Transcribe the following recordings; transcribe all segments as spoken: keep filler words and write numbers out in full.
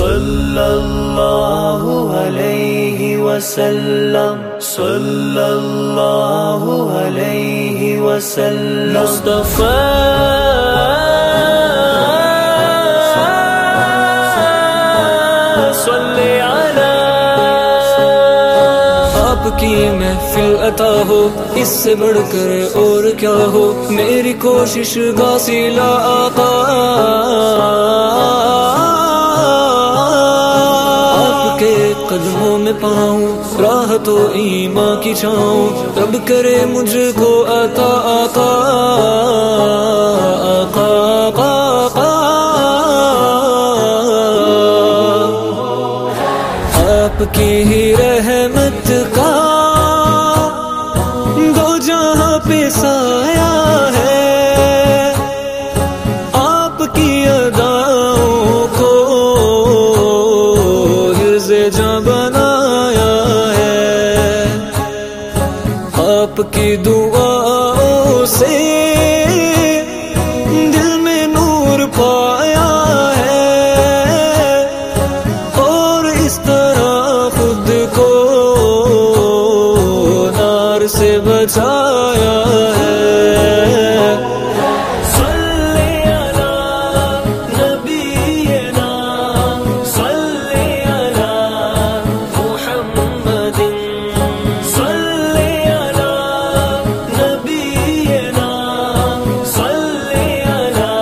صلی اللہ علیہ وسلم صلی اللہ علیہ وسلم مصطفیٰ صلی علی آپ کی محفل عطا ہو، اس سے بڑھ کر اور کیا ہو، میری کوشش غاسلہ آقا آپ کے قدموں میں پاؤں، راحت و ایمان کی چھاؤں، رب کرے مجھ کو عطا آقا آقا آقا آپ کی ہی رحمت کا دو جہاں پہ سایہ ہے، آپ کی اداؤں کو حرز جاں بنایا ہے، آپ کی دعاؤں سے دل میں نور پایا ہے، اور اس طرح خود کو نار سے بچایا ہے۔ صلی علی نبینا صلی علی محمد صلی علی نبینا صلی علی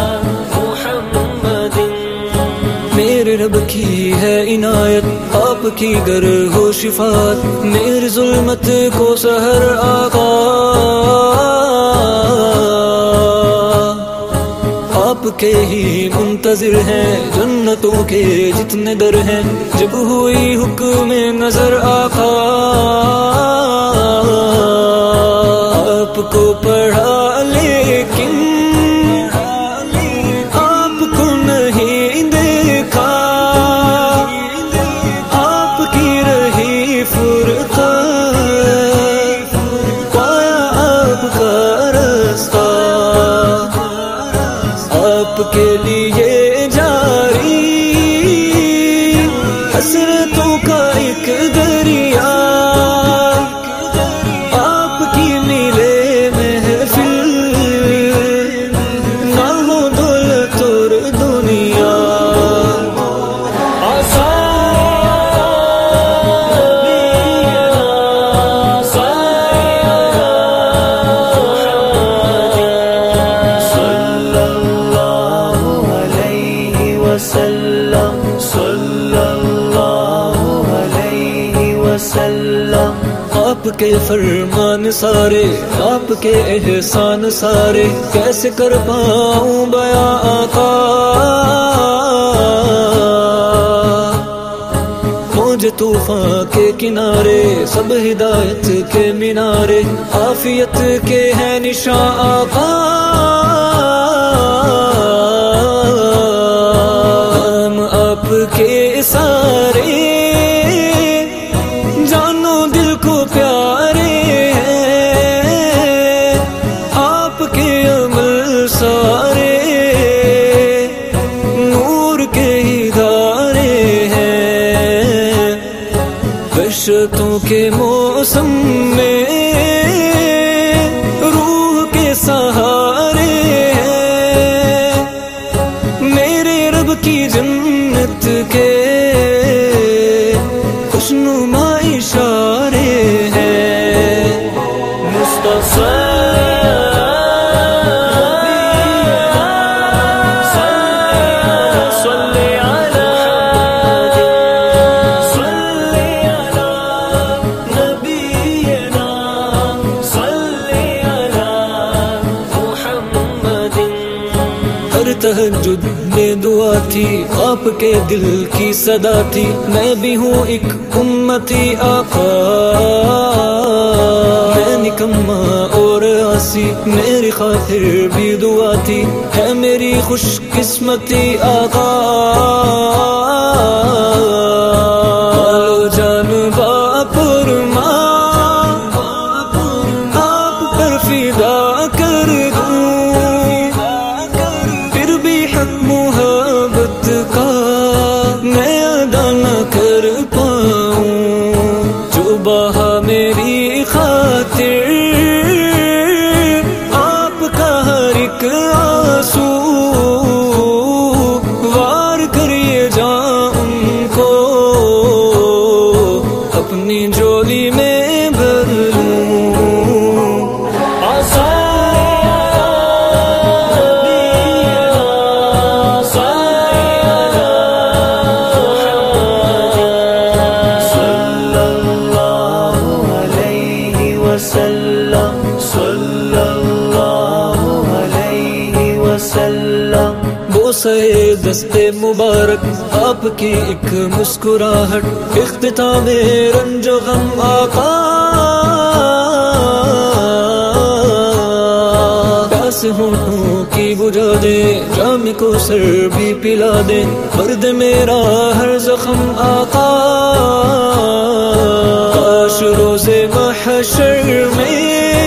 محمد۔ میرے رب کی ہے عنایت، آپ کی گر ہو شفاعت، میری ظلمت کو سحر آقا آپ کے ہی منتظر ہیں، جنتوں کے جتنے در ہیں، جب ہوئی حکم نظر آقا آپ کو پڑھا لیکن آپ کو نہیں دیکھا، آپ کی رہی فرقہ پایا آپ کا رستہ، آپ کے لیے جاری حسرتوں کا ایک دریا، آپ کی ملے محفل نہ ہو دولت اور دنیا۔ آپ کے فرمان سارے، آپ کے احسان سارے، کیسے کر پاؤں بیاں آقا، موج طوفان کے کنارے، سب ہدایت کے مینارے، عافیت کے ہیں نشاں آقا، ہم آپ کے سارے جانو دل کو پیارے ہیں، آپ کے عمل سارے نور کے ادارے ہیں، بشتوں کے موسم میں روح کے سہارے ہیں، میرے رب کی جنت کے خوشنما اشارے ہیں، مصطفیٰ صلی علی صلی علی نبینا صلی علی محمد۔ ہر تہجد میں دعا تھی، آپ کے دل کی صدا تھی، میں بھی ہوں ایک امتی آقا، میں نکما اور آسی، میری خاطر بھی دعا تھی، ہے میری خوش قسمتی آقا، جان باپ اور ماں آپ پر فدا کر دوں، پھر بھی حق محبت کا آنسو وار کریے جاؤ ان کو اپنی جولی میں بھر لوں. بوسے دستے مبارک آپ کی ایک مسکراہٹ اختتام رنج و غم آقا. پیاس ہونٹوں کی بجھا دے جام کو سر بھی پلا دے مرد میرا ہر زخم آقا. کاش روزے محشر میں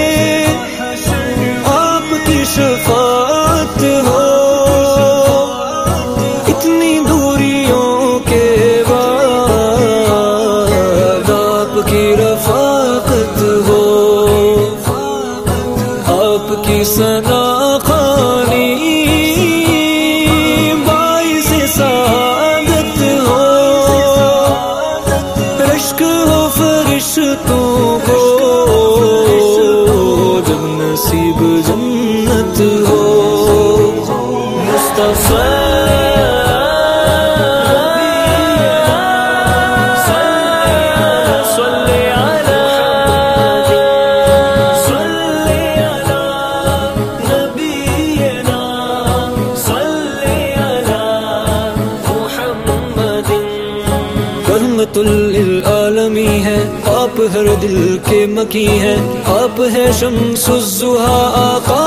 آپ کی شفاعت ہو اتنی دوریوں کے بعد آپ کی رفاقت ہو آپ کی ثنا خوانی باعث سعادت ہو رشک ہو فرشتوں کو جب نصیب جنت ہو. مصطفیٰ رحمت للعالمین ہے آپ ہر دل کے مکی ہیں آپ ہے شمس الضحیٰ آقا.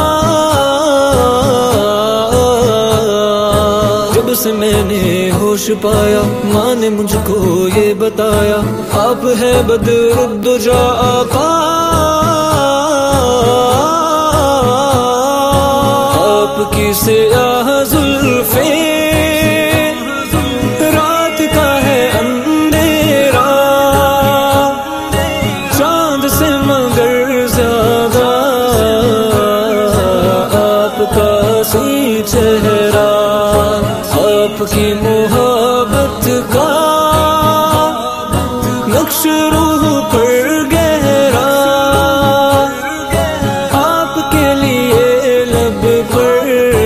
جب سے میں نے ہوش پایا ماں نے مجھ کو یہ بتایا آپ ہے بدر الدجا آقا. آپ کی سیاہ زلفیں چہرہ آپ کی محبت کا نقش روح پر گہرا آپ کے لیے لب پر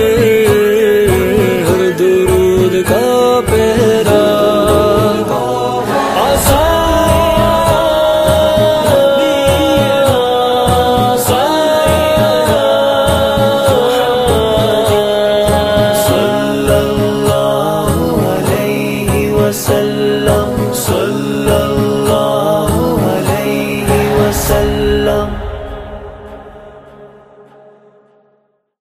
ہر درود کا پہرا. صلی اللہ